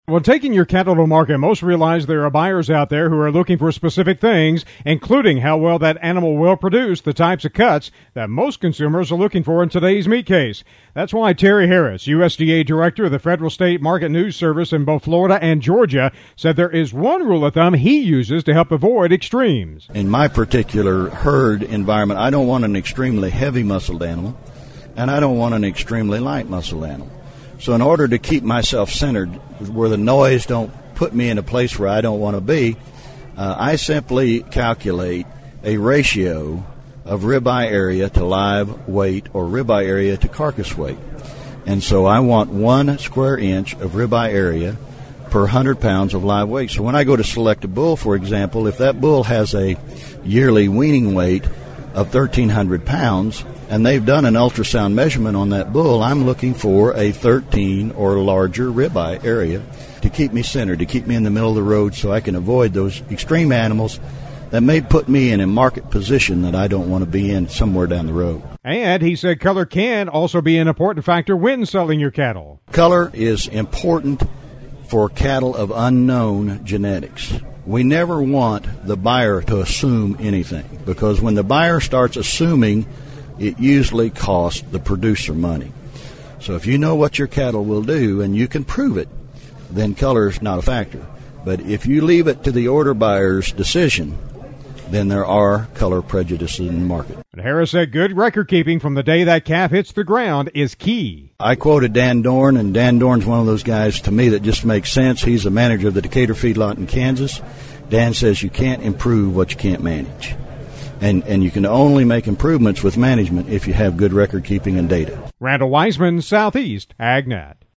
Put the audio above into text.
When taking your cattle to market, most realize there are buyers out there who are looking for specific things, including how well that animal will produce, the types of cuts that most consumers are looking for in today's meat case. That's why Terry Harris, USDA Director of the Federal State Market News Service in both Florida and Georgia, said there is one rule of thumb he uses to help avoid extremes. In my particular herd environment, I don't want an extremely heavy muscled animal, and I don't want an extremely light muscled animal. So in order to keep myself centered, where the noise don't put me in a place where I don't want to be, I simply calculate a ratio of ribeye area to live weight or ribeye area to carcass weight. And so I want 1 square inch of ribeye area per 100 pounds of live weight. So when I go to select a bull, for example, if that bull has a yearly weaning weight of 1,300 pounds, and they've done an ultrasound measurement on that bull, I'm looking for a 13 or larger ribeye area to keep me centered, to keep me in the middle of the road so I can avoid those extreme animals that may put me in a market position that I don't want to be in somewhere down the road. And he said color can also be an important factor when selling your cattle. Color is important for cattle of unknown genetics. We never want the buyer to assume anything, because when the buyer starts assuming, it usually costs the producer money. So if you know what your cattle will do and you can prove it, then color is not a factor. But if you leave it to the order buyer's decision, then there are color prejudices in the market. And Harris said good record keeping from the day that calf hits the ground is key. I quoted Dan Dorn, and Dan Dorn's one of those guys to me that just makes sense. He's the manager of the Decatur feedlot in Kansas. Dan says you can't improve what you can't manage. And you can only make improvements with management if you have good record keeping and data. Randall Wiseman, Southeast AgNet.